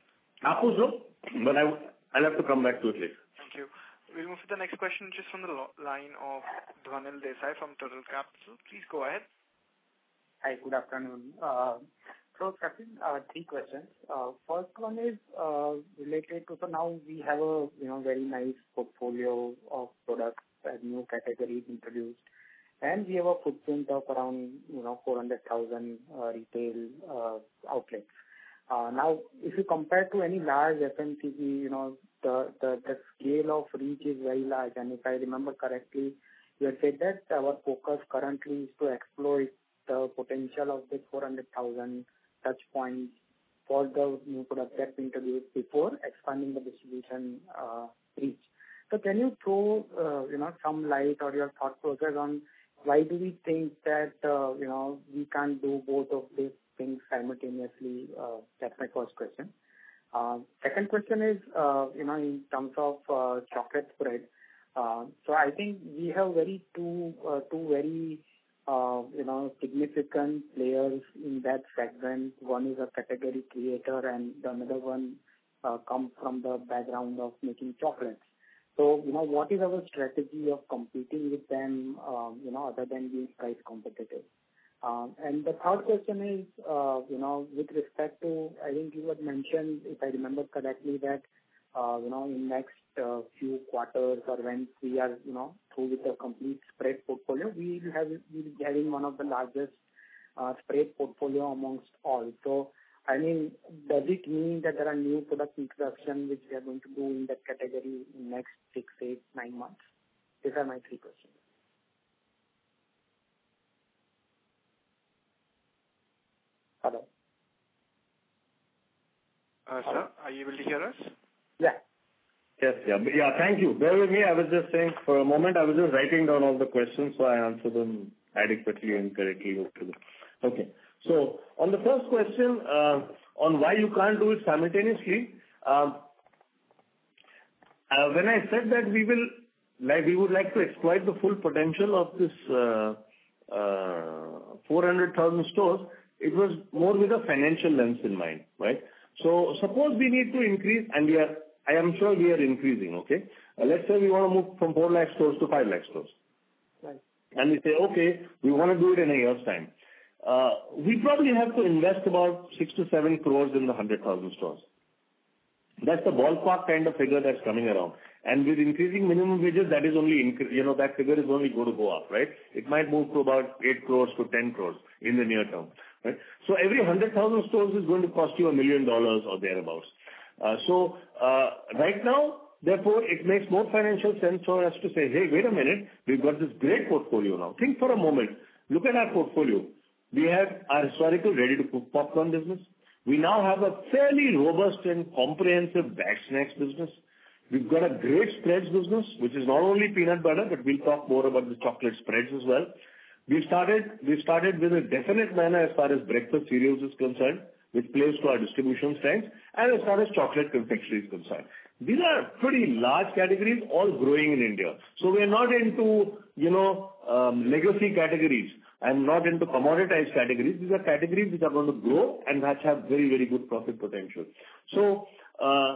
Apuzo, but I, I'll have to come back to it later. Thank you. We'll move to the next question just from the lo- line of Dhwanil Desai from Total Capital. Please go ahead. Hi, good afternoon. Uh, so, Captain, uh, three questions. Uh, first one is uh, related to, so now we have a you know very nice portfolio of products and new categories introduced, and we have a footprint of around you know four hundred thousand uh, retail uh, outlets. Uh, now, if you compare to any large F M C G, you know the, the the scale of reach is very large, and if I remember correctly, you had said that our focus currently is to exploit the potential of this four hundred thousand touch points for the new product that we introduced before expanding the distribution uh, reach. So can you throw, uh, you know, some light or your thought process on why do we think that, uh, you know, we can't do both of these things simultaneously? Uh, that's my first question. Uh, second question is, uh, you know, in terms of uh, chocolate spread. Uh, so I think we have very two, uh, two very Uh, you know, significant players in that segment. One is a category creator and the another one uh, comes from the background of making chocolates. So, you know, what is our strategy of competing with them, um, you know, other than being price competitive? Um, and the third question is, uh, you know, with respect to, I think you had mentioned, if I remember correctly, that, uh, you know, in next uh, few quarters or when we are, you know, through with the complete spread portfolio, we will have, we will be having one of the largest uh, spread portfolio amongst all. So, I mean, does it mean that there are new product introduction which we are going to do in that category in next six, eight, nine months? These are my three questions. Hello. Uh, sir, are you able to hear us? Yeah. Yes, yeah. Yeah, thank you. Bear with me. I was just saying for a moment, I was just writing down all the questions, so I answered them adequately and correctly. Okay. So on the first question, uh, on why you can't do it simultaneously, um, uh, when I said that we will, like, we would like to exploit the full potential of this uh, uh, four hundred thousand stores, it was more with a financial lens in mind, right? So suppose we need to increase, and we are, I am sure we are increasing, okay? Uh, let's say we want to move from four lakh stores to five lakh stores. Right. And we say, okay, we want to do it in a year's time. Uh, we probably have to invest about six to seven crores in the one hundred thousand stores. That's the ballpark kind of figure that's coming around. And with increasing minimum wages, that is only, incre- you know, that figure is only going to go up, right? It might move to about eight crores to ten crores in the near term, right? So every one hundred thousand stores is going to cost you a million dollars or thereabouts. Uh, so uh, right now, therefore, it makes more financial sense for us to say, hey, wait a minute, we've got this great portfolio now. Think for a moment. Look at our portfolio. We have our historical ready-to-cook popcorn business. We now have a fairly robust and comprehensive bag snacks business. We've got a great spreads business, which is not only peanut butter, but we'll talk more about the chocolate spreads as well. We started, we started with a definite manner as far as breakfast cereals is concerned, which plays to our distribution strengths, and as far as chocolate confectionery is concerned. These are pretty large categories, all growing in India. So we are not into, you know, um, legacy categories and not into commoditized categories. These are categories which are going to grow and which have very, very good profit potential. So, uh,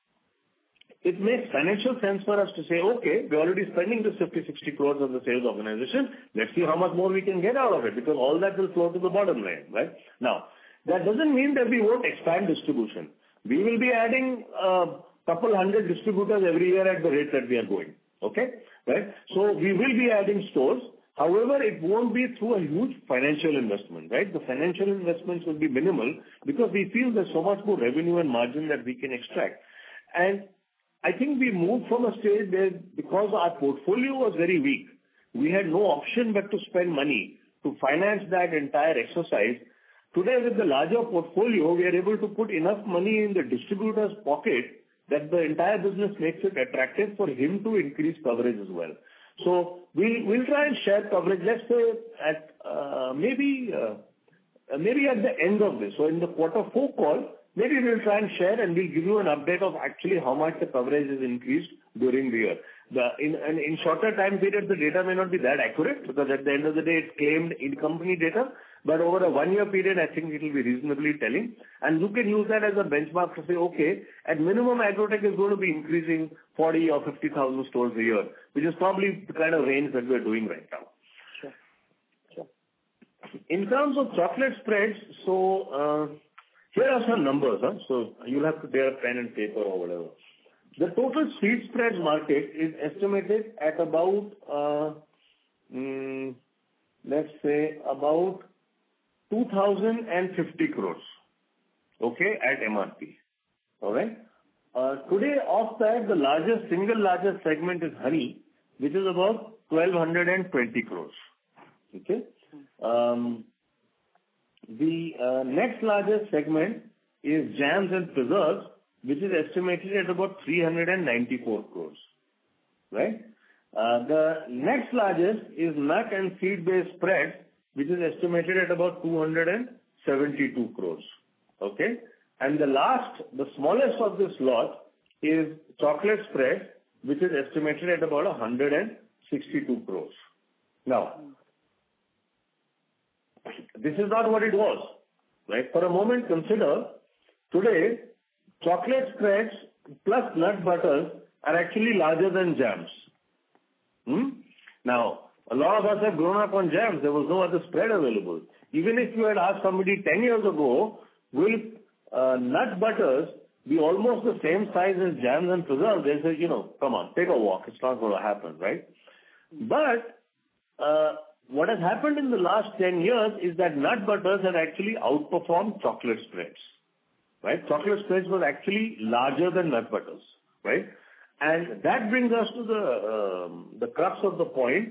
it makes financial sense for us to say, okay, we're already spending this fifty, sixty crores on the sales organization. Let's see how much more we can get out of it, because all that will flow to the bottom line, right? Now, that doesn't mean that we won't expand distribution. We will be adding a couple hundred distributors every year at the rate that we are going, okay? Right? So we will be adding stores. However, it won't be through a huge financial investment, right? The financial investments will be minimal because we feel there's so much more revenue and margin that we can extract. And I think we moved from a stage where, because our portfolio was very weak, we had no option but to spend money to finance that entire exercise. Today, with the larger portfolio, we are able to put enough money in the distributor's pocket that the entire business makes it attractive for him to increase coverage as well. So we'll, we'll try and share coverage, let's say at, uh, maybe, uh, maybe at the end of this. So in the quarter four call, maybe we'll try and share and we'll give you an update of actually how much the coverage is increased during the year. The, in, in, in shorter time period, the data may not be that accurate because at the end of the day, it's claimed in-company data. But over a one-year period, I think it will be reasonably telling. And you can use that as a benchmark to say, okay, at minimum, Agrotech is going to be increasing forty or fifty thousand stores a year, which is probably the kind of range that we're doing right now. Sure. Sure. In terms of chocolate spreads, so uh, here are some numbers. Huh? So you'll have to bear a pen and paper or whatever. The total sweet spreads market is estimated at about, uh, mm, let's say, about two thousand fifty crores, okay, at M R P. All right? Uh, today, of that, the largest, single largest segment is honey, which is about twelve twenty crores. Okay? Um, the uh, next largest segment is jams and preserves, which is estimated at about three hundred ninety-four crores. Right? Uh, the next largest is nut and seed-based spreads, which is estimated at about two hundred seventy-two crores. Okay? And the last, the smallest of this lot is chocolate spread, which is estimated at about one hundred sixty-two crores. Now, this is not what it was, right? For a moment, consider today, chocolate spreads plus nut butters are actually larger than jams. Hmm? Now, A lot of us have grown up on jams. There was no other spread available. Even if you had asked somebody ten years ago, will uh, nut butters be almost the same size as jams and preserves? They say, you know, come on, take a walk. It's not going to happen, right? But uh, what has happened in the last ten years is that nut butters have actually outperformed chocolate spreads, right? Chocolate spreads were actually larger than nut butters, right? And that brings us to the um, the crux of the point,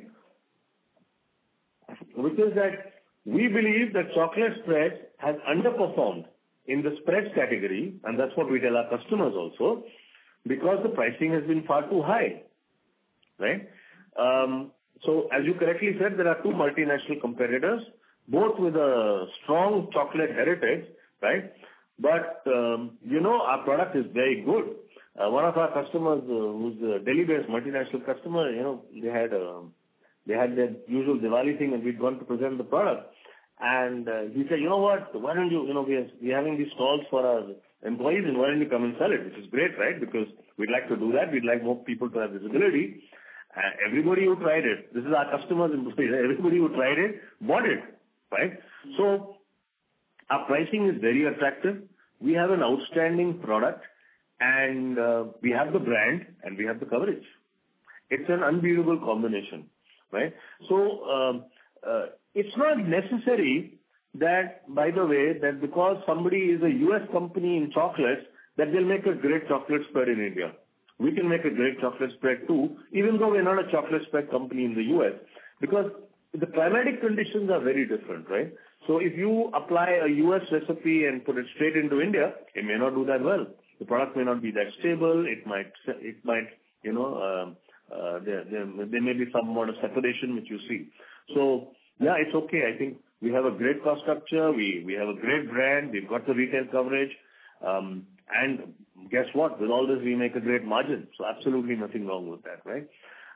which is that we believe that chocolate spreads has underperformed in the spreads category, and that's what we tell our customers also, because the pricing has been far too high, right? Um, so as you correctly said, there are two multinational competitors, both with a strong chocolate heritage, right? But, um, you know, our product is very good. Uh, one of our customers, uh, who's a Delhi-based multinational customer, you know, they had uh, they had their usual Diwali thing, and we'd gone to present the product. And uh, he said, you know what, why don't you, you know, we are, we're having these stalls for our employees, and why don't you come and sell it? Which is great, right? Because we'd like to do that. We'd like more people to have visibility. Uh, everybody who tried it, this is our customers, employees, everybody who tried it, bought it, right? So our pricing is very attractive. We have an outstanding product, and uh, we have the brand, and we have the coverage. It's an unbeatable combination, right? So um, uh, it's not necessary that, by the way, that because somebody is a U S company in chocolates, that they'll make a great chocolate spread in India. We can make a great chocolate spread too, even though we're not a chocolate spread company in the U S, because the climatic conditions are very different, right? So if you apply a U S recipe and put it straight into India, it may not do that well. The product may not be that stable. It might, it might, you know, uh, uh, there, there, there may be some amount of separation which you see. So yeah, it's okay. I think we have a great cost structure. We we have a great brand. We've got the retail coverage, um, and guess what? With all this, we make a great margin. So absolutely nothing wrong with that, right?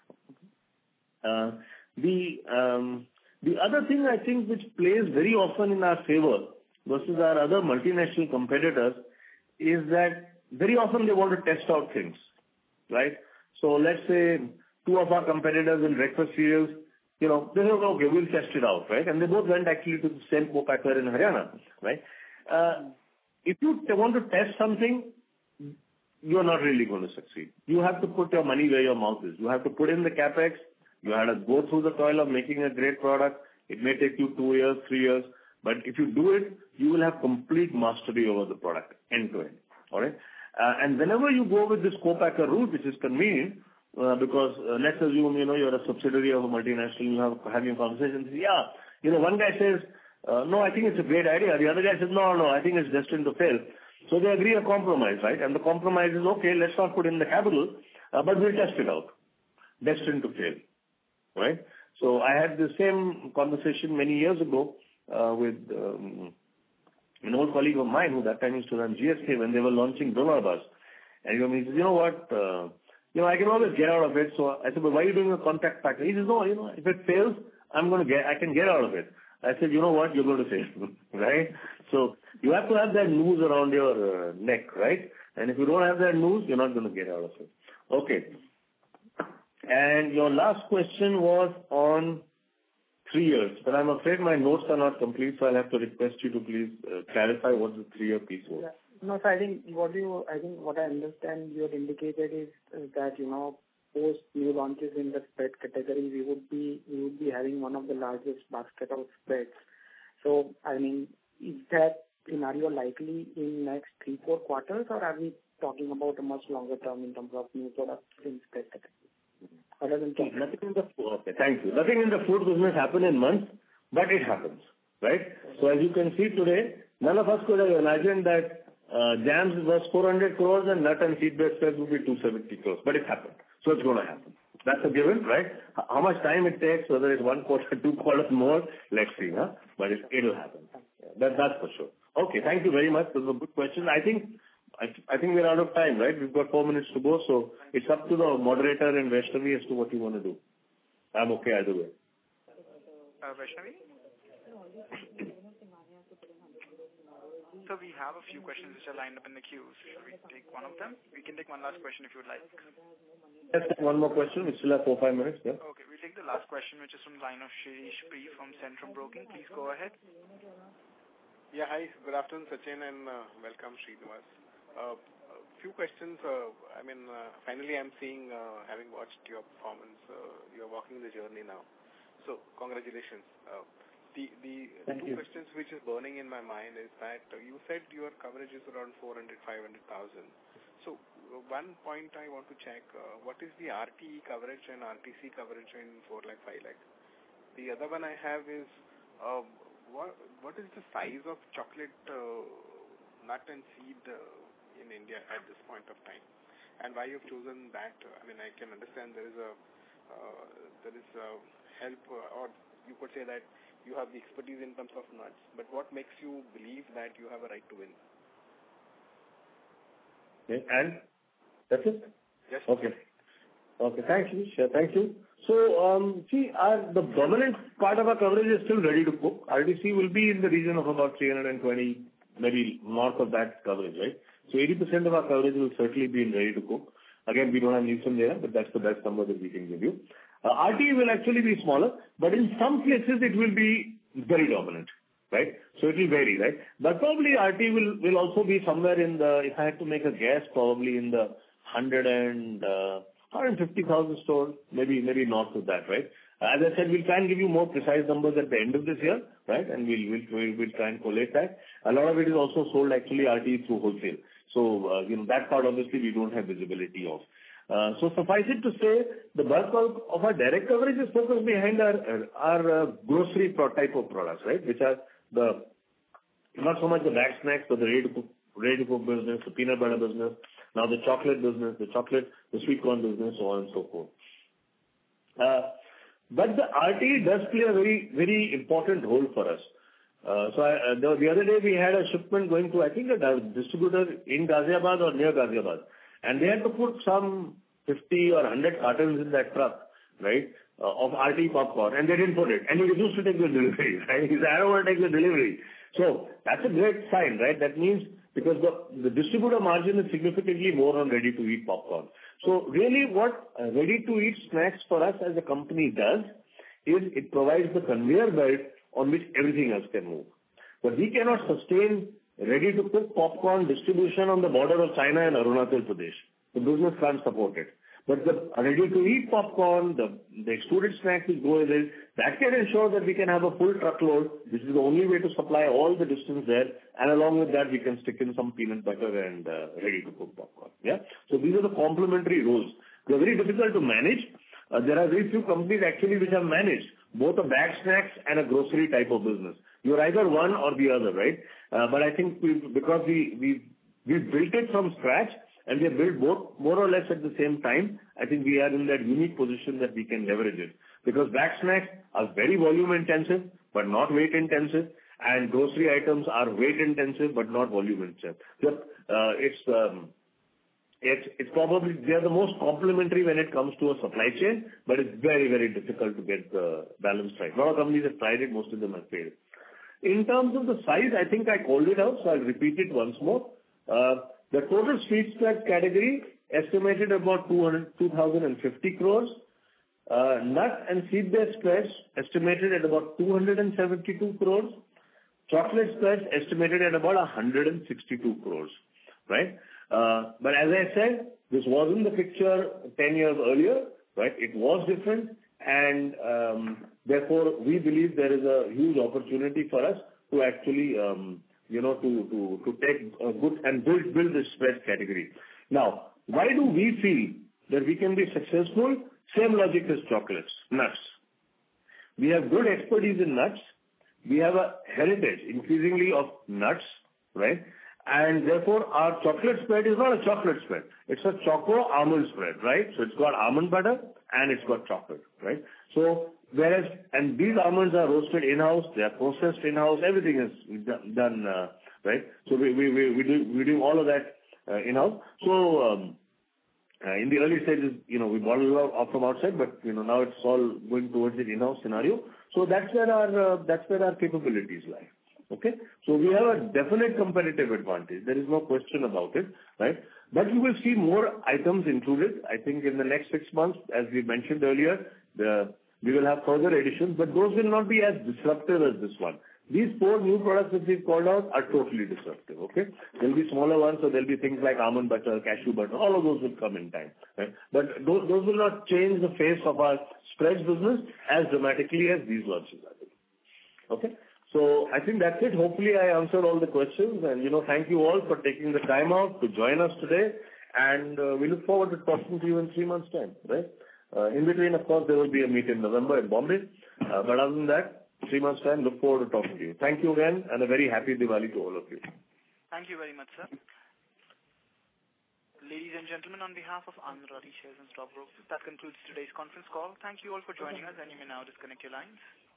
Uh, the um, the other thing I think which plays very often in our favor versus our other multinational competitors is that very often they want to test out things, right? So let's say two of our competitors in breakfast cereals, you know, they said, okay, we'll test it out, right? And they both went actually to the same co-packer in Haryana, right? Uh, if you want to test something, you're not really going to succeed. You have to put your money where your mouth is. You have to put in the capex. You have to go through the toil of making a great product. It may take you two years, three years, but if you do it, you will have complete mastery over the product, end to end. All right? Uh, and whenever you go with this co-packer route, which is convenient, uh, because uh, let's assume, you know, you're a subsidiary of a multinational, you have having conversations. Yeah, you know, one guy says, uh, no, I think it's a great idea. The other guy says, no, no, I think it's destined to fail. So they agree a compromise, right? And the compromise is, okay, let's not put in the capital, uh, but we'll test it out. Destined to fail, right? So I had the same conversation many years ago uh, with um, an old colleague of mine who that time used to run G S K when they were launching Donor Bus. And he says, you know what, uh, you know, I can always get out of it. So I said, but why are you doing a contact pack? He says, no, you know, if it fails, I'm going to get, I can get out of it. I said, you know what, you're going to fail, right? So you have to have that noose around your uh, neck, right? And if you don't have that noose, you're not going to get out of it. Okay. And your last question was on three years, but I'm afraid my notes are not complete, so I'll have to request you to please uh, clarify what the three-year piece was. Yeah. No, so I think what you, I think what I understand you had indicated is uh, that, you know, post new launches in the spread category, we would be, we would be having one of the largest basket of spreads. So, I mean, is that scenario likely in next three, four quarters, or are we talking about a much longer term in terms of new products in spread category? Other than See, nothing in the okay, thank you. Nothing in the food business happen in months, but it happens, right? So as you can see today, none of us could have imagined that uh, jams was four hundred crores and nut and seed-based spreads would be two hundred seventy crores, but it happened. So it's going to happen. That's a given, right? How much time it takes, whether it's one quarter, two quarters more, let's see, huh? But it, it'll happen. That, that's for sure. Okay, thank you very much. Those were good questions. I think I, I think we're out of time, right? We've got four minutes to go, so it's up to the moderator and Vaishnavi as to what you want to do. I'm okay either way. Uh, Vaishnavi? So we have a few questions which are lined up in the queue. Should we take one of them? We can take one last question if you would like. Let's take one more question. We still have four, five minutes. Yeah. Okay, we'll take take the last question, which is from the line of Shirish Pri from Centrum Broking. Please go ahead. Yeah, hi. Good afternoon, Sachin, and uh, welcome, Srinivas. Uh, a few questions. Uh, I mean, uh, finally, I'm seeing, uh, having watched your performance, uh, you're walking the journey now. So, congratulations. Uh, the the Thank two you. questions which is burning in my mind is that uh, you said your coverage is around four hundred, five hundred thousand. So, uh, one point I want to check, uh, what is the R T E coverage and R T C coverage in four lakh, five lakh? The other one I have is, uh, what what is the size of chocolate uh, nut and seed uh, in India at this point of time? And why you've chosen that? I mean, I can understand there is a, uh, there is a help, uh, or you could say that you have the expertise in terms of nuts, but what makes you believe that you have a right to win? Okay, and that's it? Yes. Okay. Okay, thank you. Sure, thank you. So, um, see, our, the dominant part of our coverage is still ready to cook. R T C will be in the region of about three hundred twenty, maybe north of that coverage, right? So eighty percent of our coverage will certainly be in ready to cook. Again, we don't have Nielsen there, but that's the best number that we can give you. Uh, R T E will actually be smaller, but in some places it will be very dominant, right? So it will vary, right? But probably R T E will, will also be somewhere in the, if I had to make a guess, probably in the one hundred and, uh, one hundred fifty thousand stores, maybe, maybe north of that, right? As I said, we'll try and give you more precise numbers at the end of this year, right? And we'll, we'll, we'll, we'll try and collate that. A lot of it is also sold actually R T E through wholesale. So, uh, you know, that part obviously we don't have visibility of. Uh, so suffice it to say, the bulk of, of our direct coverage is focused behind our, our uh, grocery pro- type of products, right? Which are the, not so much the bagged snacks, but the ready to cook, ready to cook business, the peanut butter business, now the chocolate business, the chocolate, the sweet corn business, so on and so forth. Uh, but the R T E does play a very, very important role for us. Uh, so I, uh, the, the other day we had a shipment going to, I think, a distributor in Ghaziabad or near Ghaziabad. And they had to put some fifty or one hundred cartons in that truck, right, uh, of R T E popcorn, and they didn't put it. And he refused to take the delivery, right? He said, I don't want to take the delivery. So that's a great sign, right? That means because the, the distributor margin is significantly more on ready-to-eat popcorn. So really what uh, ready-to-eat snacks for us as a company does is it provides the conveyor belt on which everything else can move. But we cannot sustain ready-to-cook popcorn distribution on the border of China and Arunachal Pradesh. The business can't support it. But the ready-to-eat popcorn, the, the extruded snacks which go with it, that can ensure that we can have a full truckload, which is the only way to supply all the distance there, and along with that we can stick in some peanut butter and uh, ready-to-cook popcorn. Yeah. So these are the complementary roles. They are very difficult to manage. Uh, there are very few companies actually which have managed both a bagged snacks and a grocery type of business. You're either one or the other, right? Uh, but I think we, because we we we built it from scratch and we have built both more or less at the same time, I think we are in that unique position that we can leverage it. Because bagged snacks are very volume intensive but not weight intensive, and grocery items are weight intensive but not volume intensive. So, uh, it's um, It's it's probably they are the most complementary when it comes to a supply chain, but it's very, very difficult to get the balance right. A lot of companies have tried it, most of them have failed. In terms of the size, I think I called it out, so I'll repeat it once more. Uh, The total sweet spread category estimated about two thousand fifty crores. Uh, Nut and seed-based spreads estimated at about two hundred seventy-two crores. Chocolate spreads estimated at about one hundred sixty-two crores, right? Uh, But as I said, this wasn't the picture ten years earlier, right? It was different, and um, therefore, we believe there is a huge opportunity for us to actually, um, you know, to to to take a good and build build this spread category. Now, why do we feel that we can be successful? Same logic as chocolates, nuts. We have good expertise in nuts. We have a heritage increasingly of nuts, right? And therefore, our chocolate spread is not a chocolate spread. It's a choco almond spread, right? So it's got almond butter and it's got chocolate, right? So whereas, and these almonds are roasted in-house, they are processed in-house, everything is done, done uh, right? So we, we, we, we do, we do all of that uh, in-house. So, um, uh, in the early stages, you know, we bottle it out from outside, but, you know, now it's all going towards the in-house scenario. So that's where our, uh, that's where our capabilities lie. Okay? So we have a definite competitive advantage. There is no question about it, right? But you will see more items included. I think in the next six months, as we mentioned earlier, the we will have further additions, but those will not be as disruptive as this one. These four new products that we've called out are totally disruptive, okay? There'll be smaller ones, so there'll be things like almond butter, cashew butter, all of those will come in time, right? But those, those will not change the face of our spreads business as dramatically as these launches are doing. Okay? So I think that's it. Hopefully, I answered all the questions, and, you know, thank you all for taking the time out to join us today, and uh, we look forward to talking to you in three months' time, right? Uh, in between, of course, there will be a meet in November in Bombay, uh, but other than that, three months' time, look forward to talking to you. Thank you again, and a very happy Diwali to all of you. Thank you very much, sir. Ladies and gentlemen, on behalf of Anand Rathi Shares and Stock Brokers, that concludes today's conference call. Thank you all for joining us, and you may now disconnect your lines.